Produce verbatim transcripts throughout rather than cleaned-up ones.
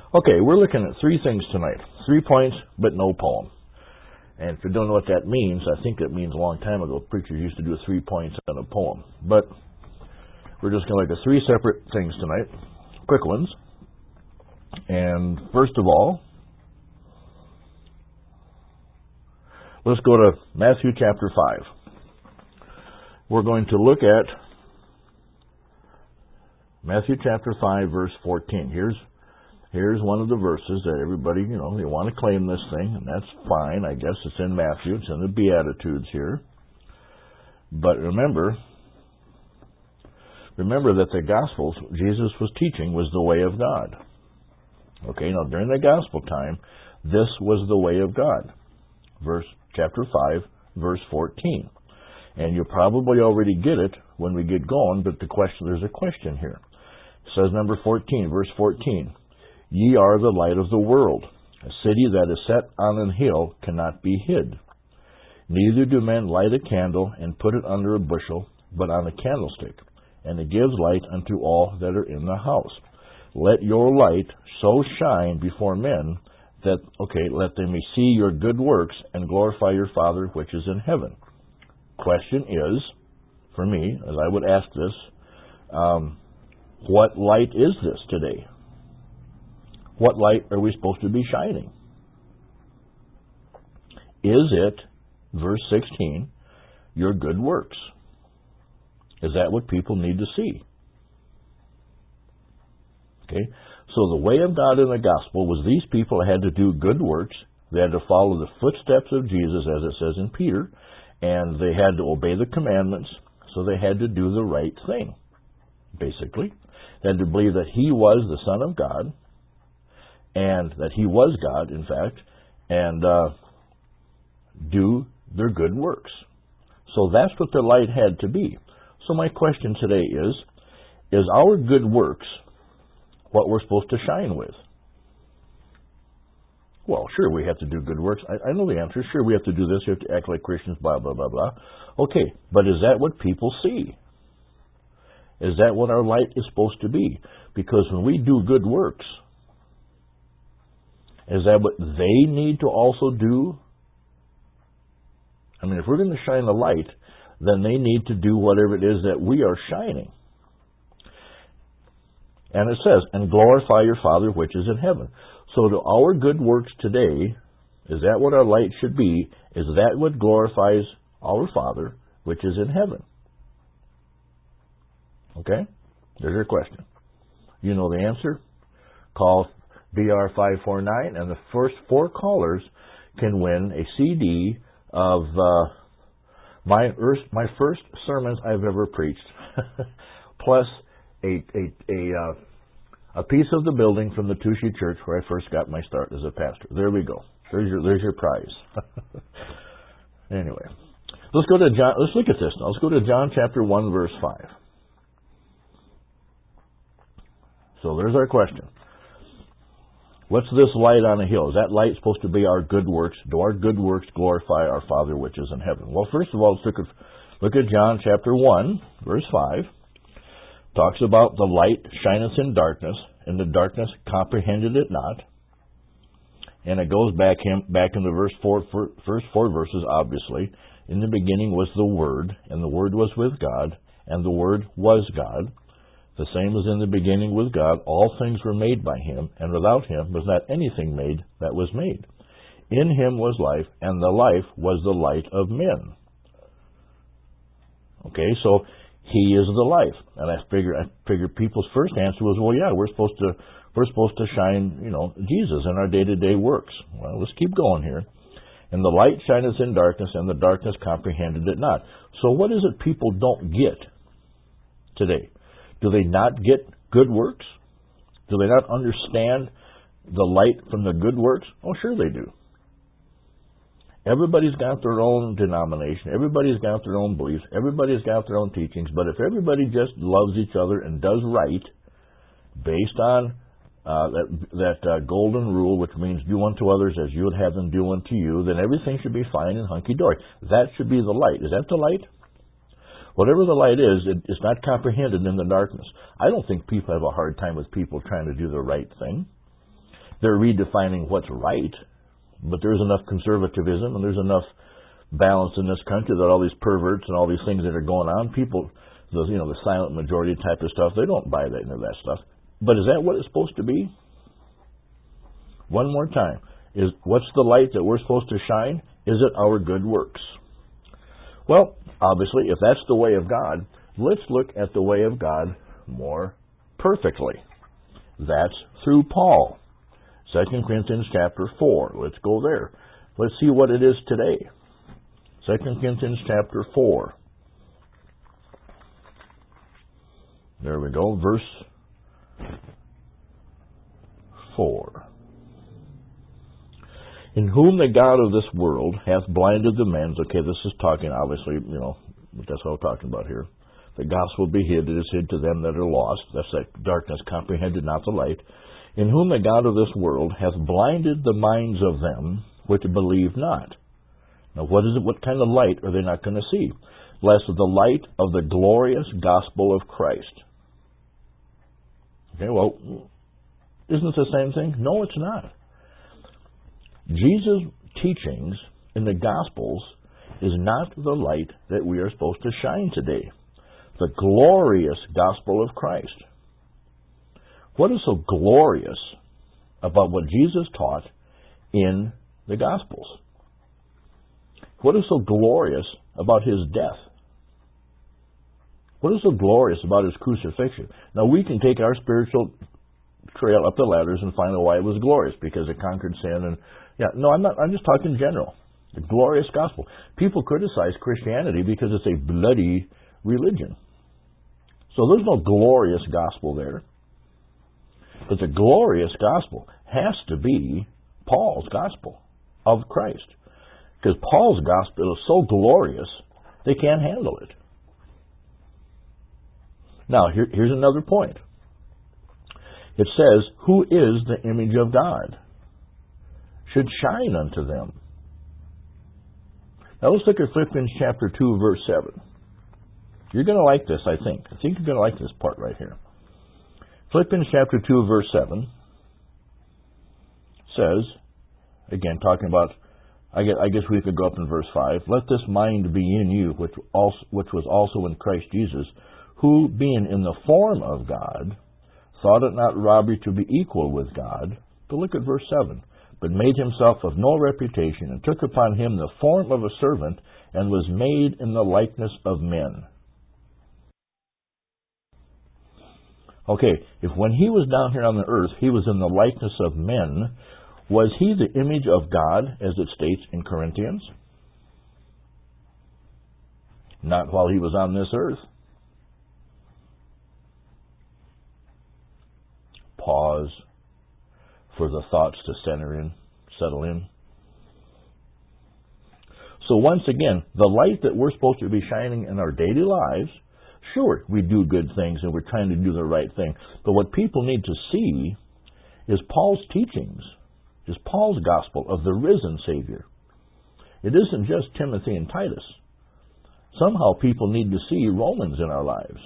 Okay, we're looking at three things tonight. Three points, but no poem. And if you don't know what that means, I think it means a long time ago preachers used to do three points and a poem. But we're just going to look at three separate things tonight, quick ones. And first of all, let's go to Matthew chapter five. We're going to look at Matthew chapter five, verse fourteen. Here's Here's one of the verses that everybody, you know, they want to claim this thing, and that's fine. I guess it's in Matthew. It's in the Beatitudes here. But remember, remember that the Gospels Jesus was teaching was the way of God. Okay, now during the Gospel time, this was the way of God. Verse chapter five, verse fourteen. And you'll probably already get it when we get going, but the question, there's a question here. It says number fourteen, verse fourteen. Ye are the light of the world. A city that is set on an hill cannot be hid. Neither do men light a candle and put it under a bushel, but on a candlestick, and it gives light unto all that are in the house. Let your light so shine before men that, okay, let them may see your good works and glorify your Father which is in heaven. Question is, for me, as I would ask this, um, what light is this today? What light are we supposed to be shining? Is it, verse sixteen, your good works? Is that what people need to see? Okay, so the way of God in the gospel was these people had to do good works. They had to follow the footsteps of Jesus, as it says in Peter, and they had to obey the commandments, so they had to do the right thing, basically. They had to believe that He was the Son of God, and that He was God, in fact, and uh, do their good works. So that's what the light had to be. So my question today is, is our good works what we're supposed to shine with? Well, sure, we have to do good works. I, I know the answer. Sure, we have to do this. We have to act like Christians, blah, blah, blah, blah. Okay, but is that what people see? Is that what our light is supposed to be? Because when we do good works, is that what they need to also do? I mean, if we're going to shine the light, then they need to do whatever it is that we are shining. And it says, and glorify your Father which is in heaven. So to our good works today, is that what our light should be? Is that what glorifies our Father which is in heaven? Okay? There's your question. You know the answer? Call B R five four nine, and the first four callers can win a C D of uh, my first, my first sermons I've ever preached, plus a a a, uh, a piece of the building from the Touchy Church where I first got my start as a pastor. There we go. There's your there's your prize. Anyway, let's go to John. Let's look at this now. Let's go to John chapter one, verse five. So there's our question. What's this light on a hill? Is that light supposed to be our good works? Do our good works glorify our Father which is in heaven? Well, first of all, let's look at, look at John chapter one, verse five. Talks about the light shineth in darkness, and the darkness comprehended it not. And it goes back him back in the verse four, first four verses, obviously. In the beginning was the Word, and the Word was with God, and the Word was God. The same as in the beginning with God, all things were made by Him, and without Him was not anything made that was made. In Him was life, and the life was the light of men. Okay, so He is the life. And I figure I figure people's first answer was, well, yeah, we're supposed to we're supposed to shine, you know, Jesus in our day-to-day works. Well, let's keep going here. And the light shineth in darkness, and the darkness comprehended it not. So what is it people don't get today? Do they not get good works? Do they not understand the light from the good works? Oh, sure they do. Everybody's got their own denomination. Everybody's got their own beliefs. Everybody's got their own teachings. But if everybody just loves each other and does right, based on uh, that, that uh, golden rule, which means do unto others as you would have them do unto you, then everything should be fine and hunky-dory. That should be the light. Is that the light? Whatever the light is, it, it's not comprehended in the darkness. I don't think people have a hard time with people trying to do the right thing. they're redefining what's right, but there's enough conservatism and there's enough balance in this country that all these perverts and all these things that are going on, people, the, you know, the silent majority type of stuff, they don't buy that, any of that stuff. But is that what it's supposed to be? One more time. Is what's the light that we're supposed to shine? Is it our good works? Well, obviously, if that's the way of God, let's look at the way of God more perfectly. That's through Paul. Second Corinthians chapter four. Let's go there. Let's see what it is today. Second Corinthians chapter four. There we go. Verse four. In whom the God of this world hath blinded the minds. Okay, this is talking, obviously, you know, that's what we're talking about here. The gospel be hid, it is hid to them that are lost. That's that darkness comprehended, not the light. In whom the God of this world hath blinded the minds of them which believe not. Now, what is it? What kind of light are they not going to see? Lest the light of the glorious gospel of Christ. Okay, well, isn't it the same thing? No, it's not. Jesus' teachings in the Gospels is not the light that we are supposed to shine today. The glorious gospel of Christ. What is so glorious about what Jesus taught in the Gospels? What is so glorious about His death? What is so glorious about His crucifixion? Now, we can take our spiritual trail up the ladders and find out why it was glorious, because it conquered sin and Yeah, no, I'm not. I'm just talking general. The glorious gospel. People criticize Christianity because it's a bloody religion. So there's no glorious gospel there. But the glorious gospel has to be Paul's gospel of Christ. Because Paul's gospel is so glorious, they can't handle it. Now, here, here's another point. It says, who is the image of God? Should shine unto them. Now let's look at Philippians chapter two, verse seven. You're going to like this, I think. I think you're going to like this part right here. Philippians chapter two, verse seven says, again, talking about, I guess, I guess we could go up in verse five, let this mind be in you, which, also, which was also in Christ Jesus, who, being in the form of God, thought it not robbery to be equal with God. But look at verse seven. But made himself of no reputation, and took upon him the form of a servant, and was made in the likeness of men. Okay, if when he was down here on the earth, he was in the likeness of men, was he the image of God, as it states in Corinthians? Not while he was on this earth. Pause for the thoughts to center in, settle in. So once again, the light that we're supposed to be shining in our daily lives, sure, we do good things and we're trying to do the right thing, but what people need to see is Paul's teachings, is Paul's gospel of the risen Savior. It isn't just Timothy and Titus. Somehow people need to see Romans in our lives.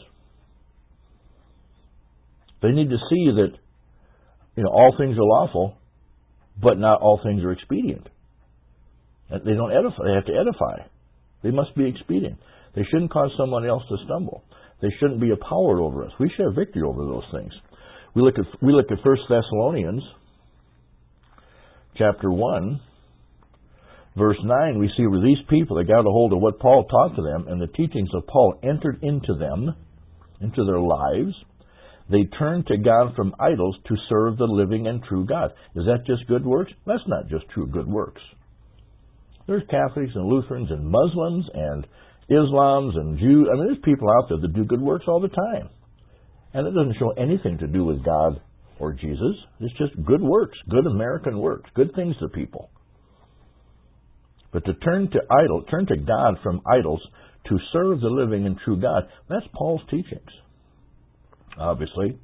They need to see that, you know, all things are lawful, but not all things are expedient. And they don't edify. They have to edify. They must be expedient. They shouldn't cause someone else to stumble. They shouldn't be a power over us. We should have victory over those things. We look at we look at First Thessalonians chapter one, verse nine. We see where these people, they got a hold of what Paul taught to them, and the teachings of Paul entered into them, into their lives. They turned to God from idols to serve the living and true God. Is that just good works? That's not just true good works. There's Catholics and Lutherans and Muslims and Islams and Jews. I mean, there's people out there that do good works all the time. And it doesn't show anything to do with God or Jesus. It's just good works, good American works, good things to people. But to turn to idol, turn to God from idols to serve the living and true God, that's Paul's teachings. Obviously.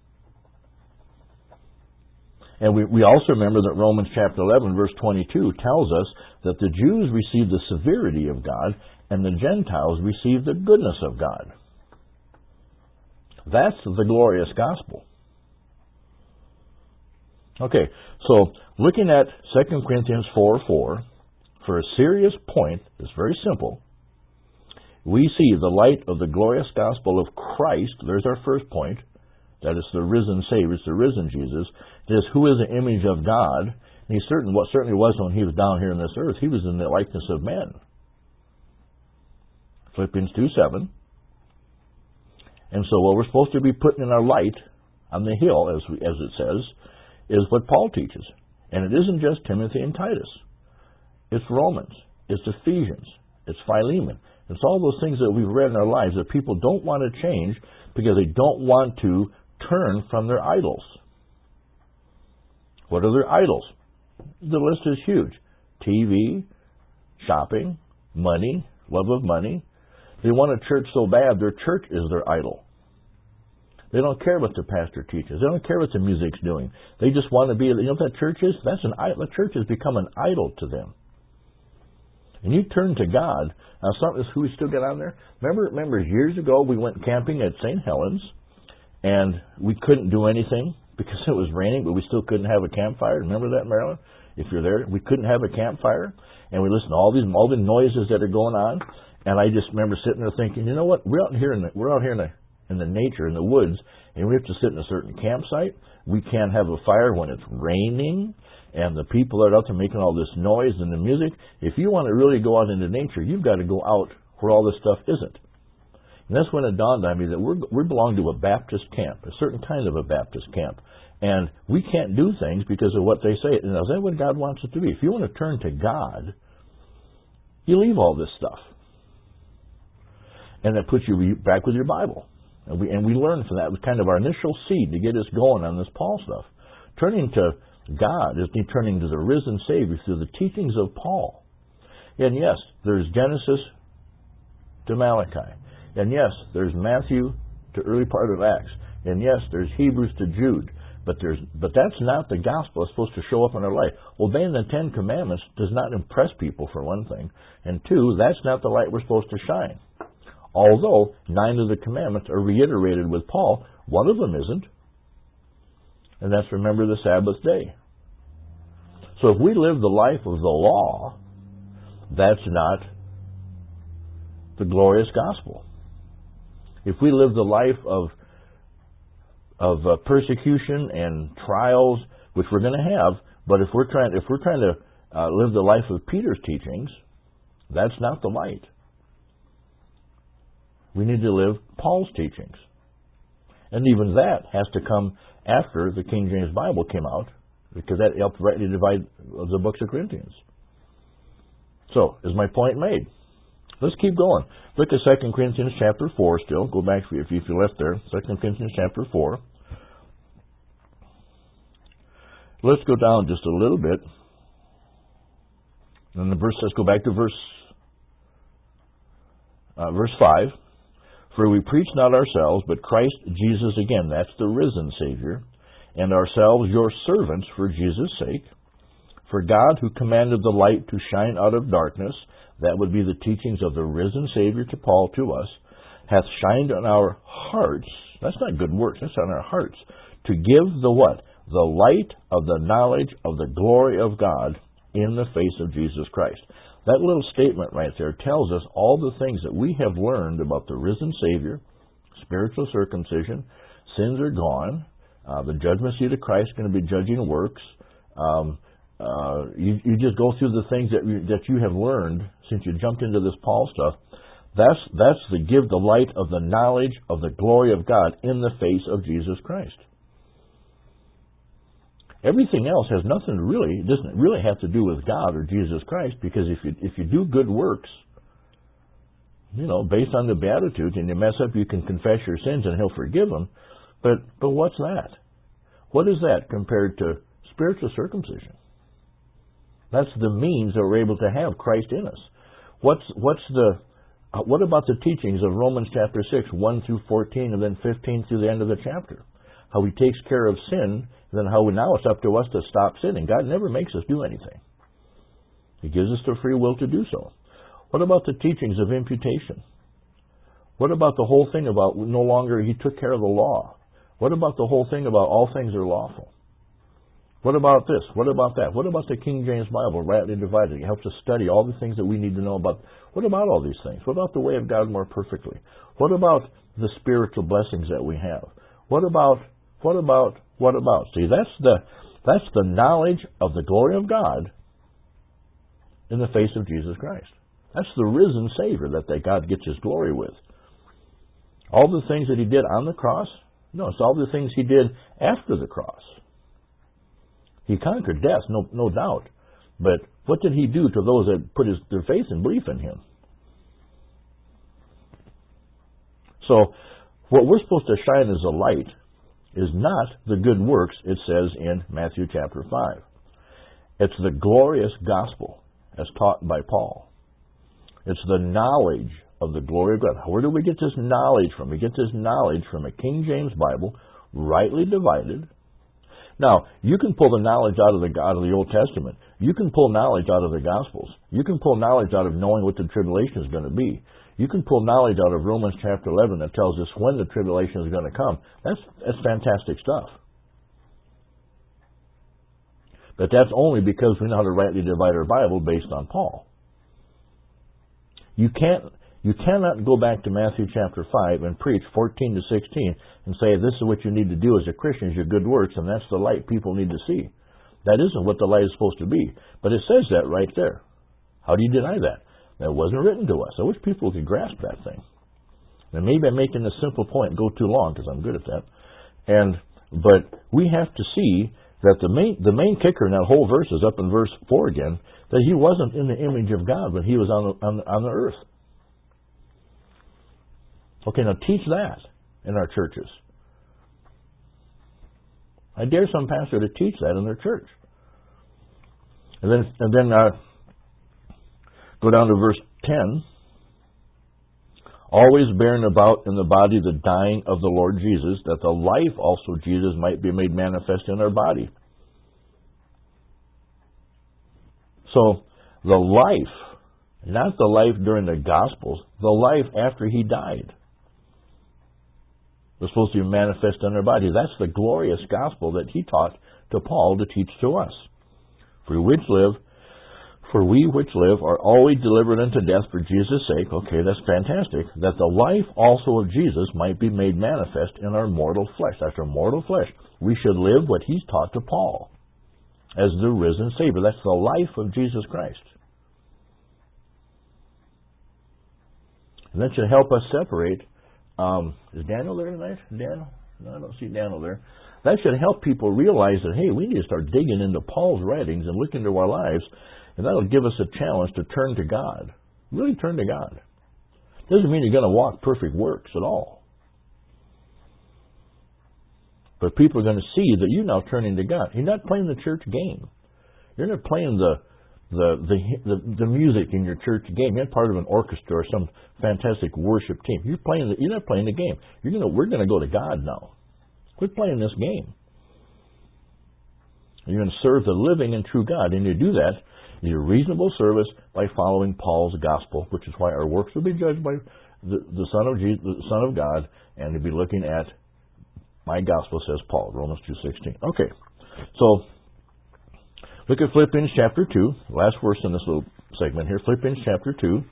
And we, we also remember that Romans chapter eleven, verse twenty-two tells us that the Jews receive the severity of God and the Gentiles receive the goodness of God. That's the glorious gospel. Okay, so looking at Second Corinthians four four, for a serious point, it's very simple. We see the light of the glorious gospel of Christ. There's our first point. That is the risen Savior, it's the risen Jesus. It is who is the image of God. And he certain, what certainly was when he was down here on this earth. He was in the likeness of men. Philippians two seven. And so what we're supposed to be putting in our light on the hill, as we, as it says, is what Paul teaches. And it isn't just Timothy and Titus. It's Romans. It's Ephesians. It's Philemon. It's all those things that we've read in our lives that people don't want to change because they don't want to turn from their idols. What are their idols? The list is huge. T V, shopping, money, love of money. They want a church so bad, their church is their idol. They don't care what the pastor teaches. They don't care what the music's doing. They just want to be, you know what that church is? That's an idol. The church has become an idol to them. And you turn to God. Now, something who we still get on there. Remember, remember years ago we went camping at Saint Helens, and we couldn't do anything because it was raining, but we still couldn't have a campfire. Remember that, Marilyn? If you're there, we couldn't have a campfire, and we listened to all these all the noises that are going on. And I just remember sitting there thinking, you know what? We're out here in the we're out here in the in the nature, in the woods, and we have to sit in a certain campsite. We can't have a fire when it's raining, and the people are out there making all this noise and the music. If you want to really go out into nature, you've got to go out where all this stuff isn't. And that's when it dawned on me that we're, we belong to a Baptist camp, a certain kind of a Baptist camp. And we can't do things because of what they say. And is that what God wants it to be? If you want to turn to God, you leave all this stuff. And that puts you back with your Bible. And we, and we learn from that. It was kind of our initial seed to get us going on this Paul stuff. Turning to God is turning to the risen Savior through the teachings of Paul. And yes, there's Genesis to Malachi. And yes, there's Matthew to early part of Acts. And yes, there's Hebrews to Jude. But there's but that's not the gospel that's supposed to show up in our life. Obeying the Ten Commandments does not impress people, for one thing. And two, that's not the light we're supposed to shine. Although nine of the commandments are reiterated with Paul, one of them isn't. And that's remember the Sabbath day. So if we live the life of the law, that's not the glorious gospel. If we live the life of of uh, persecution and trials, which we're going to have, but if we're trying if we're trying to uh, live the life of Peter's teachings, that's not the light. We need to live Paul's teachings. And even that has to come after the King James Bible came out, because that helped rightly divide the books of Corinthians. So, is my point made? Let's keep going. Look at Second Corinthians chapter four still. Go back if you, if you left there. Second Corinthians chapter four. Let's go down just a little bit. And the verse, let's go back to verse uh, verse five. For we preach not ourselves, but Christ Jesus again. That's the risen Savior. And ourselves your servants for Jesus' sake. For God, who commanded the light to shine out of darkness, that would be the teachings of the risen Savior to Paul to us, hath shined on our hearts. That's not good works. That's on our hearts. To give the what? The light of the knowledge of the glory of God in the face of Jesus Christ. That little statement right there tells us all the things that we have learned about the risen Savior, spiritual circumcision, sins are gone, uh, the judgment seat of Christ is going to be judging works. Um, uh, you, you just go through the things that you, that you have learned since you jumped into this Paul stuff. That's that's the give the light of the knowledge of the glory of God in the face of Jesus Christ. Everything else has nothing to really, it doesn't really have to do with God or Jesus Christ, because if you if you do good works, you know, based on the Beatitudes, and you mess up, you can confess your sins and He'll forgive them. But but what's that? What is that compared to spiritual circumcision? That's the means that we're able to have Christ in us. What's what's the uh, what about the teachings of Romans chapter six, one through fourteen, and then fifteen through the end of the chapter? How He takes care of sin, and then how we, now it's up to us to stop sinning. God never makes us do anything. He gives us the free will to do so. What about the teachings of imputation? What about the whole thing about no longer He took care of the law? What about the whole thing about all things are lawful? What about this? What about that? What about the King James Bible, rightly divided? It helps us study all the things that we need to know about. What about all these things? What about the way of God more perfectly? What about the spiritual blessings that we have? What about, what about, what about? See, that's the, that's the knowledge of the glory of God in the face of Jesus Christ. That's the risen Savior that, that God gets His glory with. All the things that He did on the cross, no, it's all the things He did after the cross. He conquered death, no, no doubt. But what did He do to those that put his, their faith and belief in Him? So, what we're supposed to shine as a light is not the good works, it says in Matthew chapter five. It's the glorious gospel as taught by Paul. It's the knowledge of the glory of God. Where do we get this knowledge from? We get this knowledge from a King James Bible, rightly divided. Now, you can pull the knowledge out of the out of the Old Testament. You can pull knowledge out of the Gospels. You can pull knowledge out of knowing what the tribulation is going to be. You can pull knowledge out of Romans chapter eleven that tells us when the tribulation is going to come. That's that's fantastic stuff. But that's only because we know how to rightly divide our Bible based on Paul. You can't You cannot go back to Matthew chapter five and preach fourteen to sixteen and say, this is what you need to do as a Christian, is your good works, and that's the light people need to see. That isn't what the light is supposed to be. But it says that right there. How do you deny that? That wasn't written to us. I wish people could grasp that thing. And maybe I'm making a simple point and go too long, because I'm good at that. And But we have to see that the main, the main kicker in that whole verse is up in verse four again, that He wasn't in the image of God when He was on the, on the, on the earth. Okay, now teach that in our churches. I dare some pastor to teach that in their church. And then, and then uh, go down to verse ten. Always bearing about in the body the dying of the Lord Jesus, that the life also of Jesus might be made manifest in our body. So, the life, not the life during the Gospels, the life after He died, was supposed to be manifest in our body. That's the glorious gospel that He taught to Paul to teach to us. For which live, for we which live are always delivered unto death for Jesus' sake. Okay, that's fantastic. That the life also of Jesus might be made manifest in our mortal flesh. That's our mortal flesh. We should live what He's taught to Paul as the risen Savior. That's the life of Jesus Christ. And that should help us separate. Um, is Daniel there tonight? Daniel? No, I don't see Daniel there. That should help people realize that, hey, we need to start digging into Paul's writings and look into our lives, and that'll give us a challenge to turn to God. Really turn to God. Doesn't mean you're going to walk perfect works at all. But people are going to see that you're now turning to God. You're not playing the church game. You're not playing the The, the the the music in your church game. You're not part of an orchestra or some fantastic worship team. You're playing. The, you're not playing the game. You're gonna. We're gonna go to God now. Quit playing this game. You're gonna serve the living and true God, and you do that in your reasonable service by following Paul's gospel, which is why our works will be judged by the, the Son of Jesus, the Son of God, and to be looking at my gospel, says Paul, Romans two sixteen. Okay, so. Look at Philippians chapter two, last verse in this little segment here. Philippians chapter two.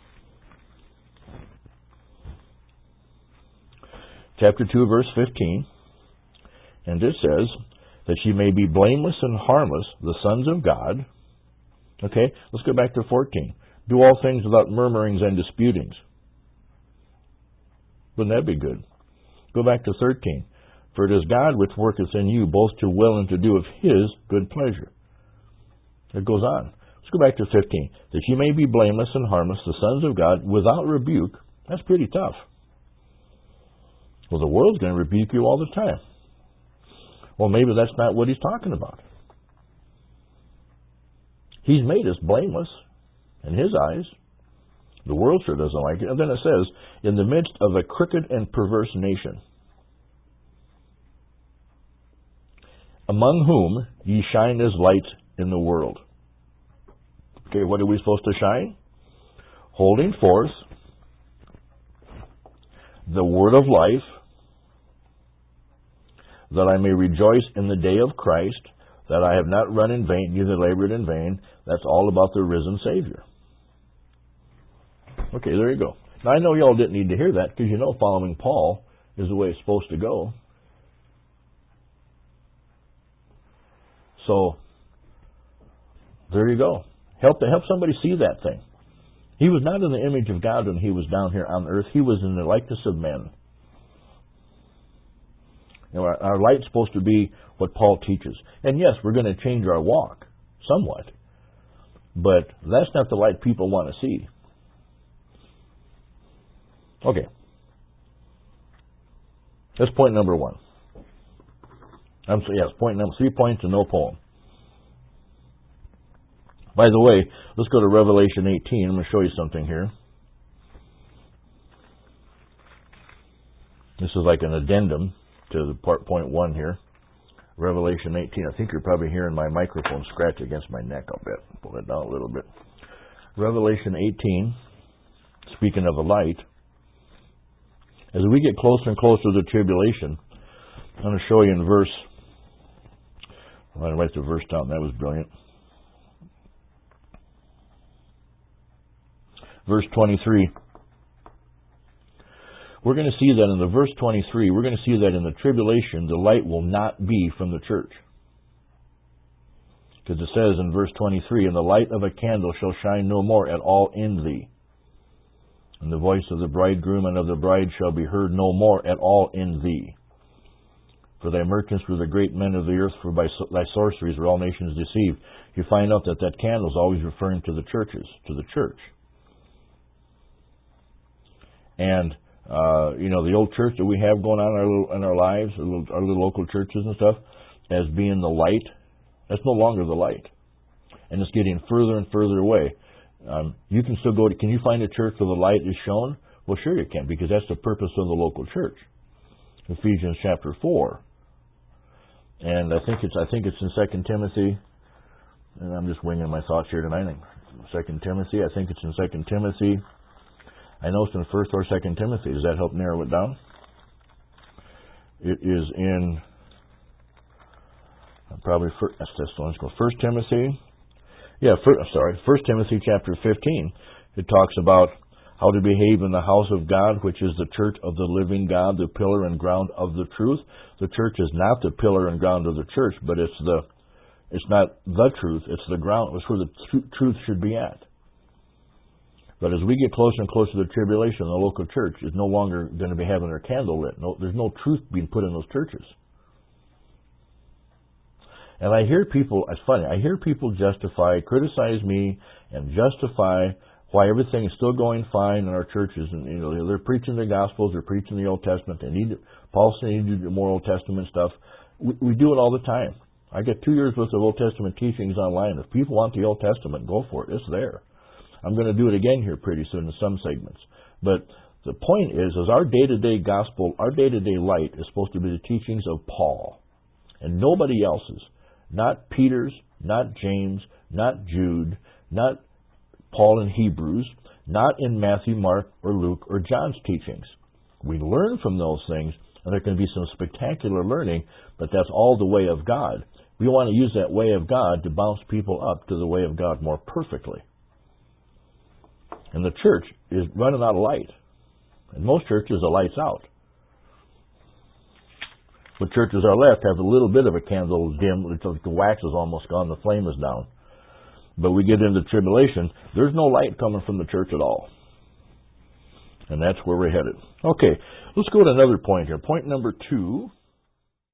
Chapter two, verse fifteen. And it says, that ye may be blameless and harmless, the sons of God. Okay, let's go back to fourteen. Do all things without murmurings and disputings. Wouldn't that be good? Go back to thirteen. For it is God which worketh in you both to will and to do of His good pleasure. It goes on. Let's go back to fifteen. That ye may be blameless and harmless, the sons of God, without rebuke. That's pretty tough. Well, the world's going to rebuke you all the time. Well, maybe that's not what He's talking about. He's made us blameless in His eyes. The world sure doesn't like it. And then it says, in the midst of a crooked and perverse nation, among whom ye shine as lights in the world. Okay, what are we supposed to shine? Holding forth the word of life, that I may rejoice in the day of Christ, that I have not run in vain, neither labored in vain. That's all about the risen Savior. Okay, there you go. Now, I know y'all didn't need to hear that because you know following Paul is the way it's supposed to go. So, there you go. Help to help somebody see that thing. He was not in the image of God when he was down here on earth. He was in the likeness of men. You know, our, our light's supposed to be what Paul teaches. And yes, we're going to change our walk somewhat. But that's not the light people want to see. Okay. That's point number one. I'm sorry, yes, point number three points and no poem. By the way, let's go to Revelation eighteen. I'm going to show you something here. This is like an addendum to the part point one here. Revelation eighteen. I think you're probably hearing my microphone scratch against my neck, I'll bet. Pull it down a little bit. Revelation eighteen, speaking of the light. As we get closer and closer to the tribulation, I'm going to show you in verse, I'm going to write the verse down, that was brilliant. Verse twenty-three. We're going to see that in the verse twenty-three, we're going to see that in the tribulation, the light will not be from the church. Because it says in verse twenty-three, and the light of a candle shall shine no more at all in thee. And the voice of the bridegroom and of the bride shall be heard no more at all in thee. For thy merchants were the great men of the earth, for by thy sorceries were all nations deceived. You find out that that candle is always referring to the churches, to the church. And, uh, you know, the old church that we have going on in our, little, in our lives, our little, our little local churches and stuff, as being the light, that's no longer the light. And it's getting further and further away. Um, you can still go to, can you find a church where the light is shown? Well, sure you can, because that's the purpose of the local church. Ephesians chapter four. And I think it's, I think it's in Second Timothy, and I'm just winging my thoughts here tonight. Second Timothy, I think it's in Second Timothy. I know it's in First or Second Timothy. Does that help narrow it down? It is in probably first, let's go First Timothy. Yeah, first, sorry, First Timothy chapter fifteen. It talks about how to behave in the house of God, which is the church of the living God, the pillar and ground of the truth. The church is not the pillar and ground of the church, but it's the it's not the truth. It's the ground. It's where the tr- truth should be at. But as we get closer and closer to the tribulation, the local church is no longer going to be having their candle lit. No, there's no truth being put in those churches. And I hear people, it's funny, I hear people justify, criticize me, and justify why everything is still going fine in our churches. And, you know, they're preaching the Gospels, they're preaching the Old Testament, they need, Paul said they need to do more Old Testament stuff. We, we do it all the time. I get two years worth of Old Testament teachings online. If people want the Old Testament, go for it. It's there. I'm going to do it again here pretty soon in some segments. But the point is, is our day-to-day gospel, our day-to-day light is supposed to be the teachings of Paul and nobody else's. Not Peter's, not James, not Jude, not Paul in Hebrews, not in Matthew, Mark, or Luke, or John's teachings. We learn from those things, and there can be some spectacular learning, but that's all the way of God. We want to use that way of God to bounce people up to the way of God more perfectly. And the church is running out of light. In most churches, the light's out. The churches are left have a little bit of a candle dim. The wax is almost gone. The flame is down. But we get into tribulation. There's no light coming from the church at all. And that's where we're headed. Okay, let's go to another point here. Point number two.